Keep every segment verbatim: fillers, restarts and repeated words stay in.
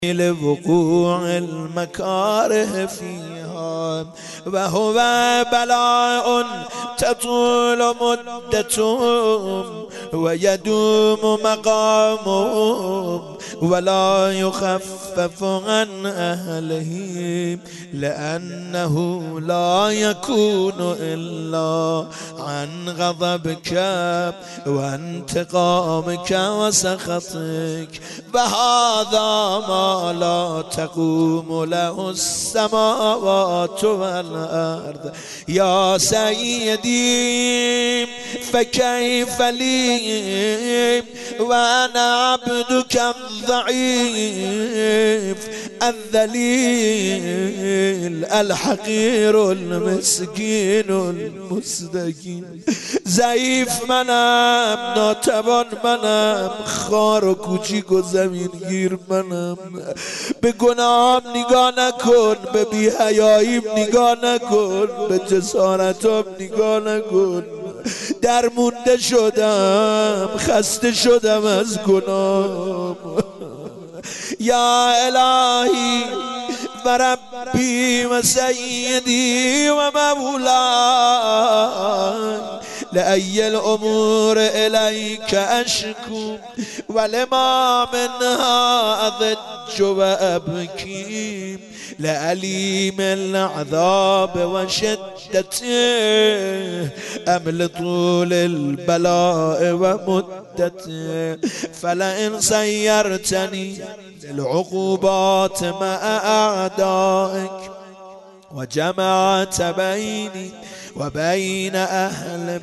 لوقوع المكاره فيها وهو بلاء تطول مدته ويدوم مقامه ولا يخفف عن أهله لأنه لا يكون إلا عن غضبك وانتقامك وسخطك وهذا ما لا تقوم له السماوات والأرض يا سيدي فكيف لي وأنا عبدك الضعيف الذليل الحقير المسكين المستكين ضعیف منم ناتوان منم خار و کوچیک و زمینگیر منم به گناهم نگاه نکن به بی‌حیاییم نگاه نکن به جسارتم نگاه نکن درمونده شدم خسته شدم از گناهم یا الهی و ربی و سیدی و مولاي لأي الأمور إليك أشكو ولما منها أضج وأبكي لأليم العذاب وشدته أم لطول البلاء ومدته فلئن سيرتني للعقوبات مع أعدائك وجمعت بيني وبين أهل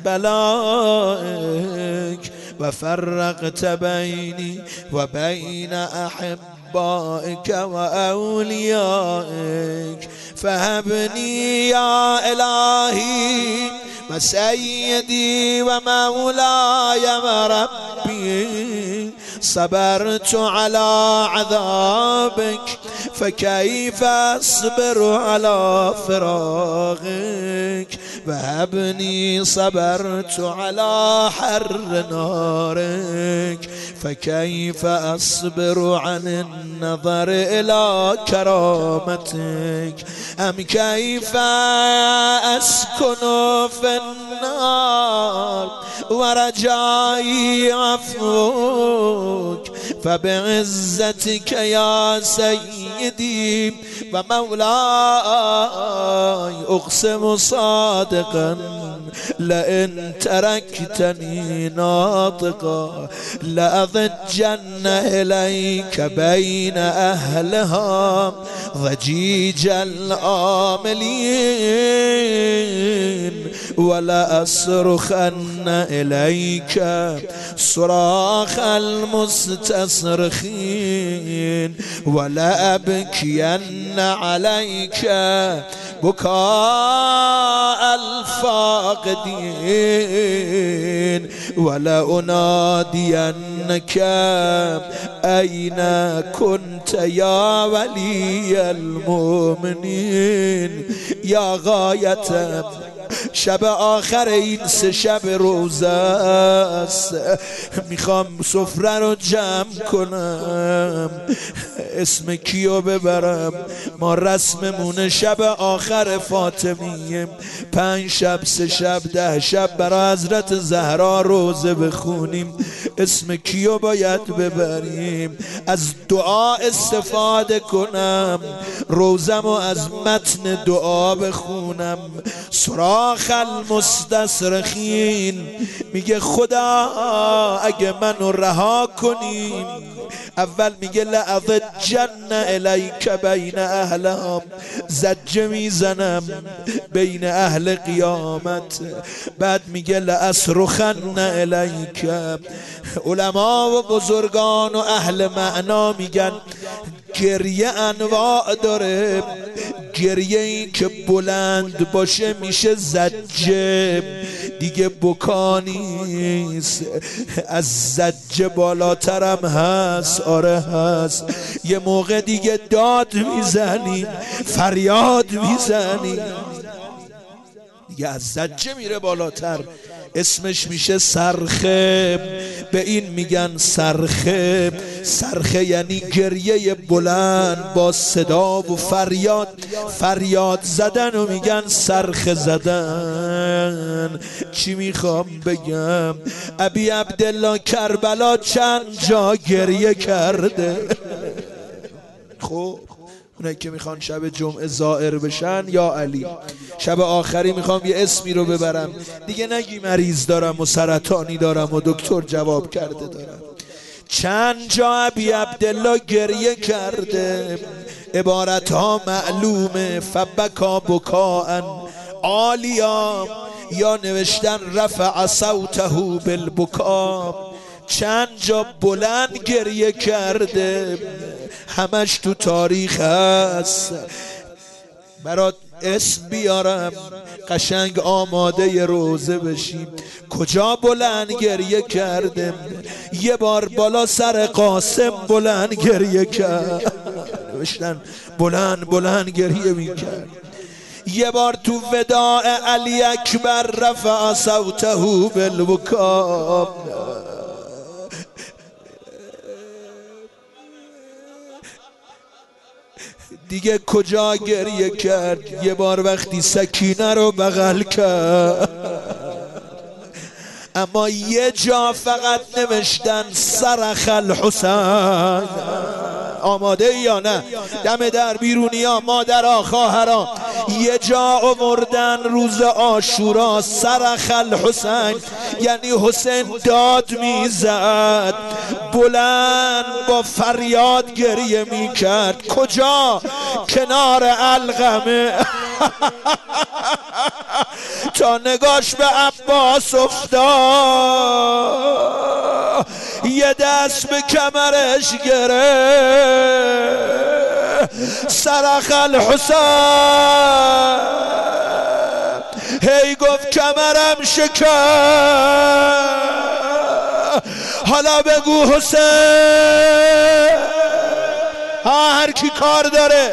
بلائك وفرقت بيني وبين أحبائك وأوليائك فهبني يا إلهي وسيدي ومولاي وربي صبرت على عذابك فكيف أصبر على فراقك وهبني صبرت على حر نارك فكيف أصبر عن النظر إلى كرامتك أم كيف أسكن في النار ورجائي عفوك فبعزتك يا سيدي ومولاي أقسم صادقا لئن تركتني ناطقا لأضجن إليك بين أهلها ضجيج الآملين ولأصرخن إليك صراخ المستصرخين ولأبكين عليك بكاء الفاقدين ولأنادينك أين كنت يا ولي المؤمنين يا غاية شب آخر این سه شب روزه است میخوام سفره رو جمع کنم اسم کیو ببرم ما رسممونه شب آخر فاطمیه پنج شب سه شب ده شب برای حضرت زهرا روزه بخونیم اسم کیو باید ببریم از دعا استفاده کنم روزم و از متن دعا بخونم سراغ المستصرخین میگه خدا اگه منو رها کنی اول میگه لأضجن الیک بین اهلها زجه میزنم بین اهل قیامت بعد میگه لأصرخن الیک علما و بزرگان و اهل معنا میگن گریه انواع داره گریه این که بلند باشه میشه زجه دیگه بکا نیست از زجه بالاترم هست آره هست یه موقع دیگه داد میزنی فریاد میزنی دیگه از زجه میره بالاتر اسمش میشه صرخه به این میگن صرخه صرخه یعنی گریه بلند با صدا و فریاد، فریاد زدن و میگن صرخه زدن. چی میخوام بگم؟ ابی عبدالله کربلا چند جا گریه کرده. خب اونایی که میخوان شب جمعه زائر بشن، یا علی شب آخری میخوام یه اسمی رو ببرم دیگه نگی مریض دارم و سرطانی دارم و دکتر جواب کرده دارم. چند جا ابی عبدالله گریه کرده، عبارت ها معلومه. فبکا بکاءن عالیا، یا نوشتن رفع صوته بالبکا، چند جا بلند گریه کرده. همش تو تاریخ هست. برات اسم بیارم قشنگ آماده روزه بشیم. کجا بلند گریه کرده؟ یه بار بالا سر قاسم بلند گریه کرد، نوشتن بلند بلند گریه میکرد. یه بار تو وداع علی اکبر رفع صوته بالبکا. دیگه کجا گریه کرد؟ یه بار وقتی سکینه رو بغل کرد. اما یه جا فقط نوشتن صرخ الحسین. آماده یا نه؟ دم در بیرونی ها، مادرها، خواهرها. یه جا آوردن روز عاشورا صرخ الحسین، یعنی حسین داد میزد، بلند با فریاد گریه میکرد. کجا؟ کنار علقمه. تا نگاش به عباس افتاد، یه دست به کمرش گرفت، صرخ الحسین. هی گفت کمرم شکست، حالا بگو حسین. ها هر کی کار داره.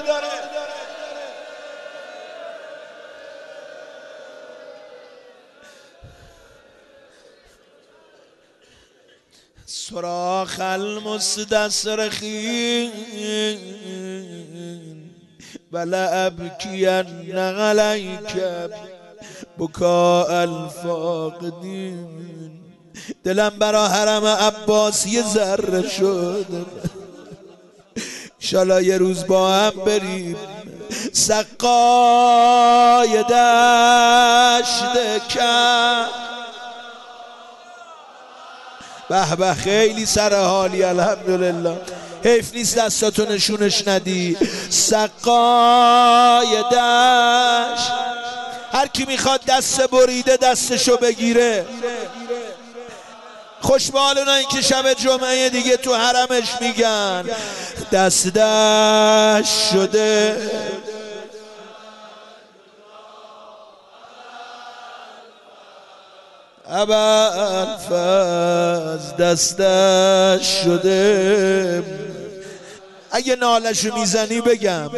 صراخ المستصرخين ولا أبكين عليك بكاء الفاقدين. دلم برا حرم عباس یه ذره شد، انشالله یه روز با هم بریم سقای دشت کم. به به خیلی سر حالی الحمدلله. حیف نیست دستاتو نشونش ندی. سقای دشت، هر کی میخواد دست بریده دستشو بگیره. خوشبال اونایی که شب جمعه دیگه تو حرمش میگن دست دشت شده. ابوالفضل دستش شده. اگه نالشو میزنی بگم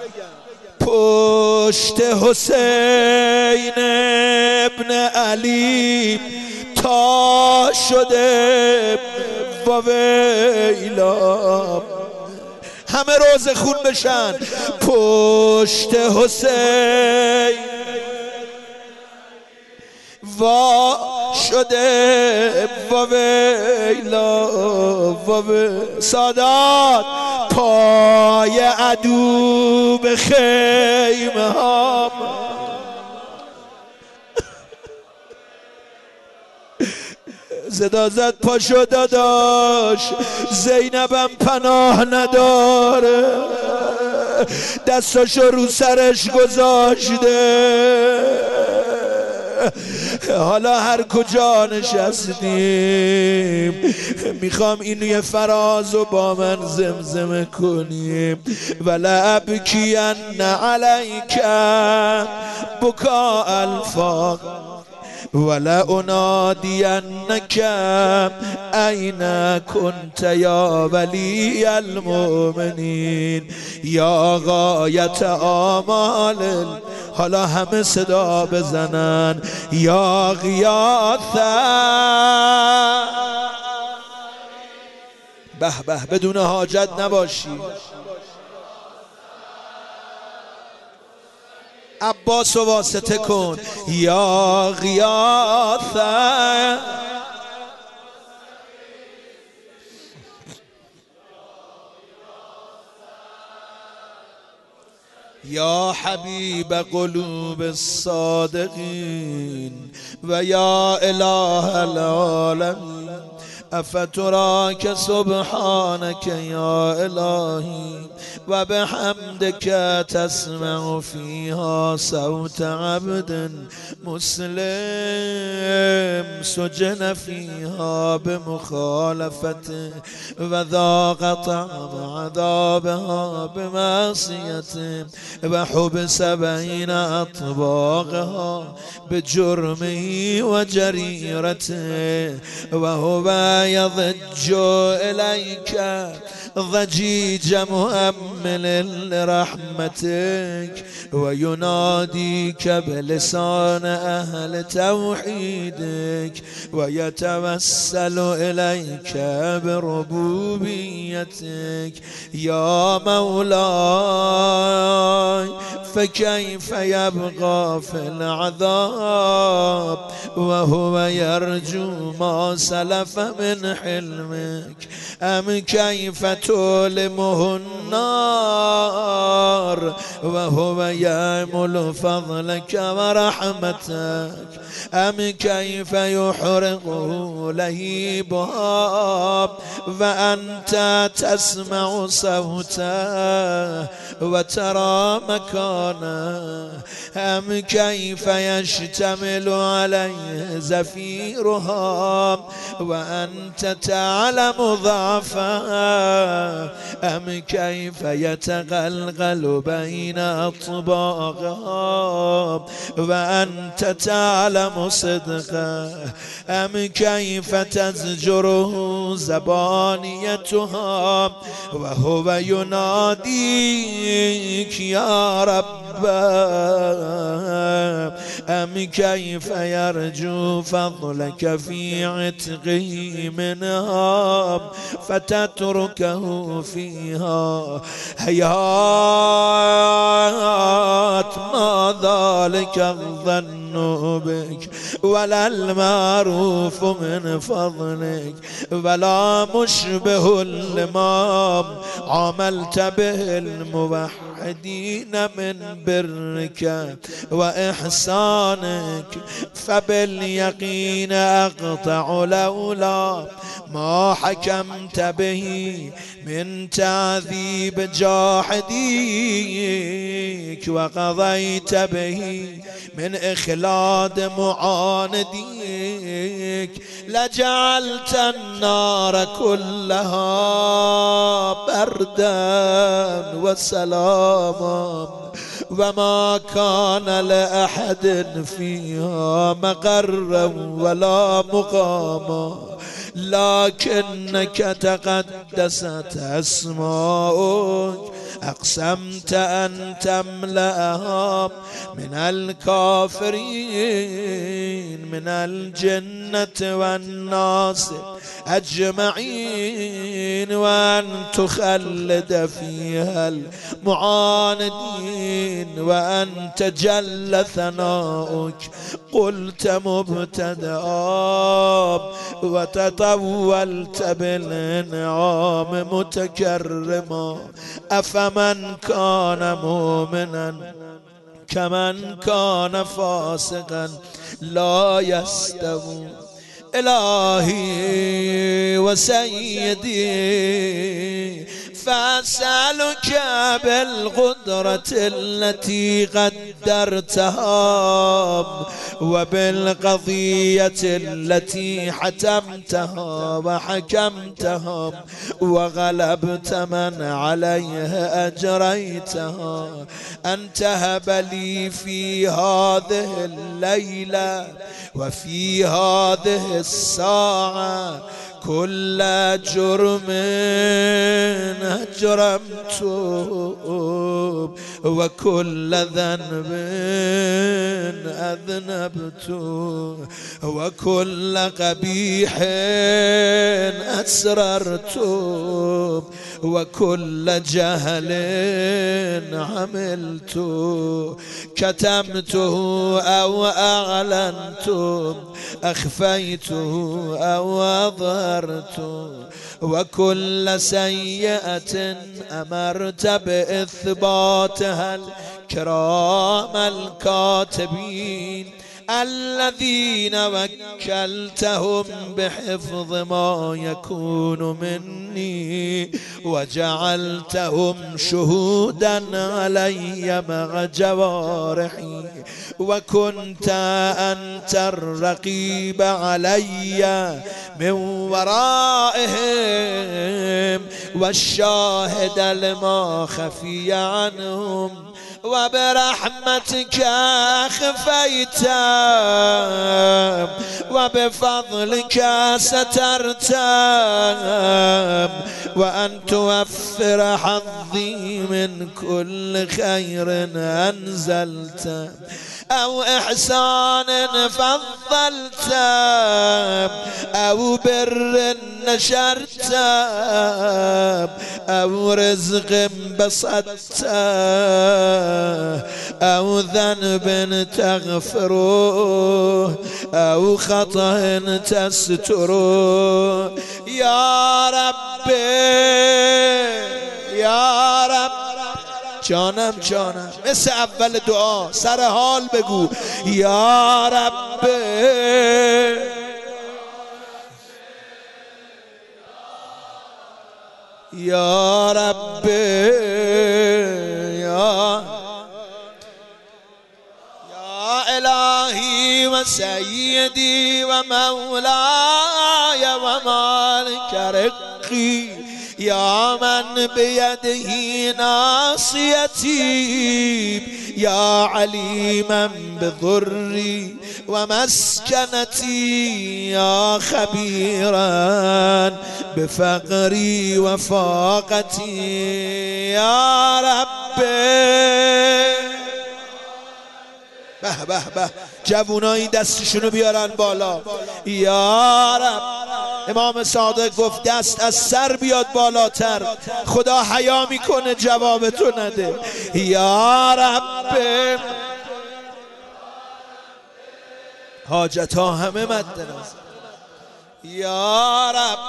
پشت حسین ابن علی تا شده و ویلا. همه روز خون بشن. پشت حسین وا شده و ویلا و سادات. پای عدو به خیمه ها، صدا زد پاشو داداش، زینبم پناه نداره، دستاشو رو سرش گذاشته. حالا هر کجا نشستیم میخوام این یه فرازو با من زمزمه کنیم. ولابکین علیک بکاء الفاق ولا انادینک این کنت یا ولی المؤمنین یا غایت آمال. حالا همه صدا بزنن یا غیاث به به بدون حاجت نباشی. عباس رو واسطه کن. یا غیاثه یا حبیب قلوب الصادقین و یا اله العالمین افتراک سبحانک یا الهی و بحمدک تسمع فیها صوت عبد مسلم سجن فیها بمخالفته و ذاق طعم عذابها بمعصیته و حبس بین اطباقها بجرمه و جریرته و هو يضج إليك ضجيج مؤمل لرحمتك ويناديك بلسان أهل توحيدك ويتوسل إليك بربوبيتك يا مولاي فكيف يبقى في العذاب وهو يرجو ما سلف من حلمك أم كيف تؤلمه النار وهو يأمل فضلك ورحمتك أم كيف يحرقه لهيبها وأنت تسمع صوته وترى مكانه أم كيف يشتمل عليه زفيرها وأنت تعلم ضعفها أم كيف يتغلغل بين أطباقها وأنت تعلم صدقه أم كيف تزجره زبانيتها وهو يناديك يا رب أم كيف يرجو فضلك في عتقه منها فتتركه فيها هيهات ما ذلك الظن بك ولا المعروف من فضلك ولا مشبه لما عملت به الموحدين من برك وإحسانك فباليقين أقطع لولا ما حكمت به من تعذيب جاحديك وقضيت به من إخلاد معانديك لجعلت النار كلها بردا وسلاما وما كان لأحد فيها مقرا ولا مقاما لكنك تقدست أسماؤك أقسمت أن تملأها من الكافرين من الجنة والناس أجمعين وأن تخلد فيها المعاندين وأن تجل ثناؤك قلت مبتدأ وتطولت بالإنعام متكرما أفمن كان مؤمنا كمن كان فاسقا لا يستوون إلهي وسيدي فأسألك بالقدرة التي قدرتها وبالقضية التي حتمتها وحكمتها وغلبت من عليها أجريتها أن تهب لي في هذه الليلة وفي هذه الساعة كل جرم جرمت وكل ذنب أذنبت وكل قبيح أسررت وكل جهل عملت كتمته أو أعلنت أخفيته أو أظهرت وكل سيئة أمرت بإثباتها الكرام الكاتبين الذين وكلتهم بحفظ ما يكون مني وجعلتهم شهودا علي مع جوارحي وكنت أنت الرقيب علي من ورائهم والشاهد لما خفي عنهم وبرحمتك أخفيت وبفضلك سترت وأن توفر حظي من كل خير أنزلت أو إحسان فضلت أو بر نشرت أو رزق بسطت أو ذنب تغفره أو خطأ تستره يا ربي يا رب جانم جانم مثل اول دعا سر حال بگو یا رب یا رب یا یا الهی و سیدی و مولاي ومالك رقي يا من بيده ناصيتي يا عليما بضري ومسكنتي يا خبيرا بفقري وفاقتي يا ربي. به به به جوونایی دستشونو بیارن بالا. یا رب. امام صادق گفت دست از سر بیاد بالاتر، خدا حیا میکنه جواب تو نده. یا رب. حاجت ها همه مد نظر. یا رب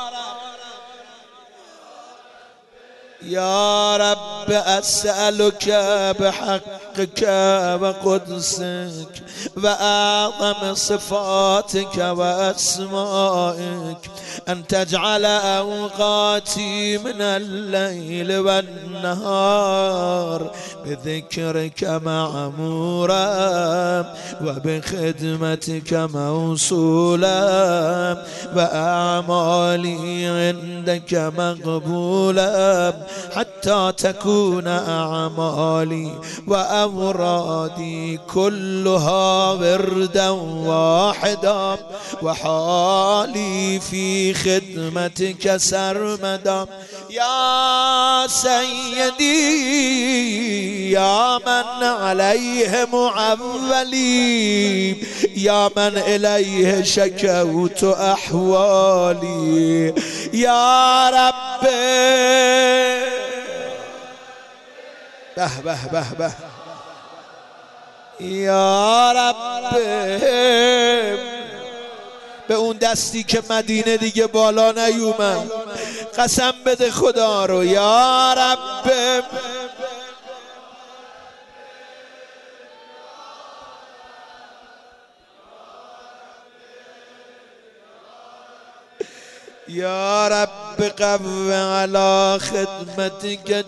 یا رب اسألك بحقك وقدسك وأعظم صفاتك وأسمائك أن تجعل أوقاتي من الليل والنهار بذكرك معمورا وبخدمتك موصولا وأعمالي عندك مقبولا حتى تكون أعمالي وأورادي كلها وردا واحدا وحالي في خدمتك سرمدا. يا سيدي يا من عليه معولي يا من إليه شكوت أحوالي يا ربي. به به به به یا رب. به اون دستی که مدینه دیگه بالا نیومد قسم بده خدا رو. یا رب. یا رب قو على خدمتك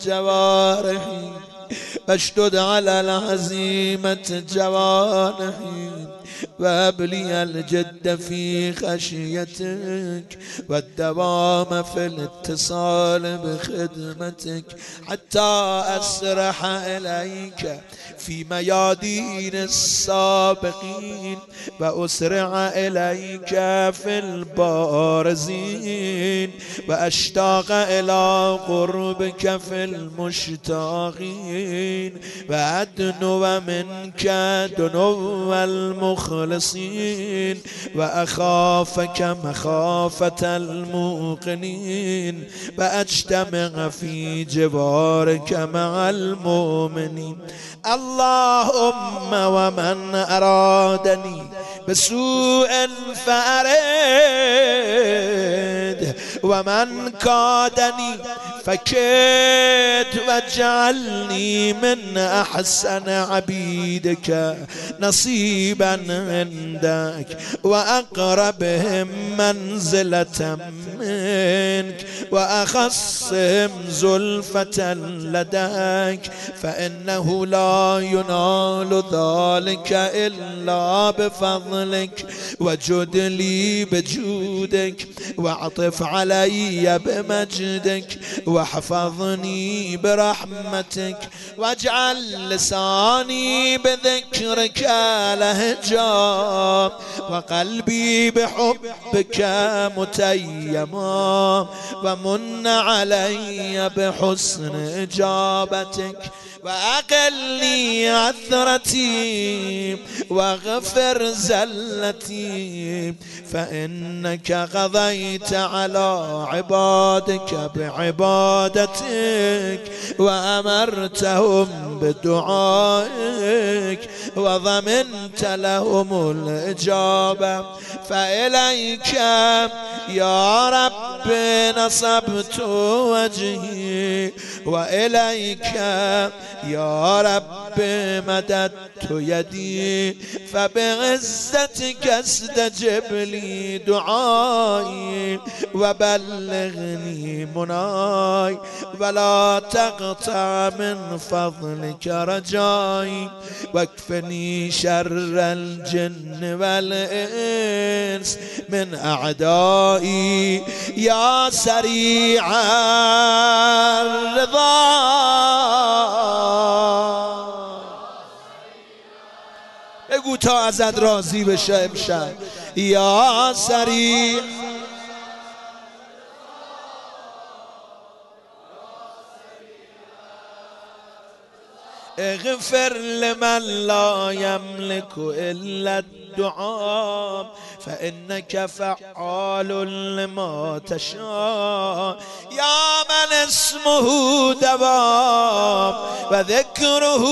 جوارحي واشدد على العزيمة جوانحي وهب لي الجد في خشيتك والدوام في الاتصال بخدمتك حتى أسرح إليك في ميادين السابقين وأسرع إليك في البارزين وأشتاق إلى قربك في المشتاقين وأدنو منك دنو المخلصين وأخافك مخافة الموقنين وأجتمع في جوارك مع المؤمنين. اللهم ومن أرادني بسوء فأرد ومن كادني فكد واجعلني من أحسن عبيدك نصيبا عندك وأقربهم منزلة منك وأخصهم زلفة لديك فإنه لا ينال ذلك إلا بفضلك. وجد لي بجودك واعطف علي بمجدك واحفظني برحمتك واجعل لساني بذكرك لهجا وقلبي بحبك متيما ومن علي بحسن إجابتك وأقلني عثرتي واغفر زلتي فإنك قضيت على عبادك بعبادتك وأمرتهم بدعائك وضمنت لهم الإجابة. فإليك يا رب نصبت وجهي وإليك يا رب مددت يدي فبعزتك استجب لي دعائي وبلغني مناي ولا تقطع من فضلك رجائي واكفني شر الجن والإنس من أعدائي يا سريع الرضا. بگو تا ازت راضی بشه امشب یا سریع اغفر لمن لا يملك إلا الدعاء فإنك فعال لما تشاء يا من اسمه دواء وذكره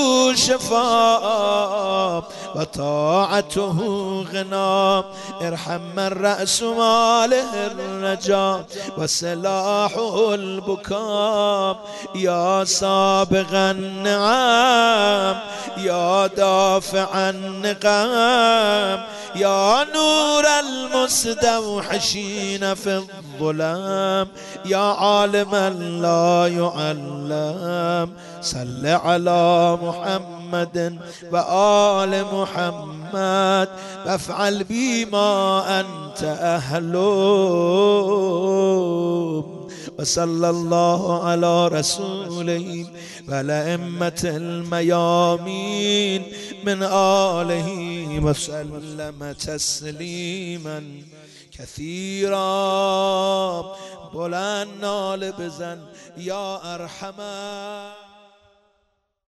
شفاء وطاعته غنى ارحم من رأس ماله الرجاء وسلاحه البكاء يا سابغ النعم يا دافع النقام يا نور المستوحشين في الظلام يا عالما لا يعلم صل على محمد وآل محمد وافعل بما أنت أهله. وصلى الله على رسوله والأئمة الميامين من آله وسلم تسليما كثيرا. بلند نال بزن يا أرحمن.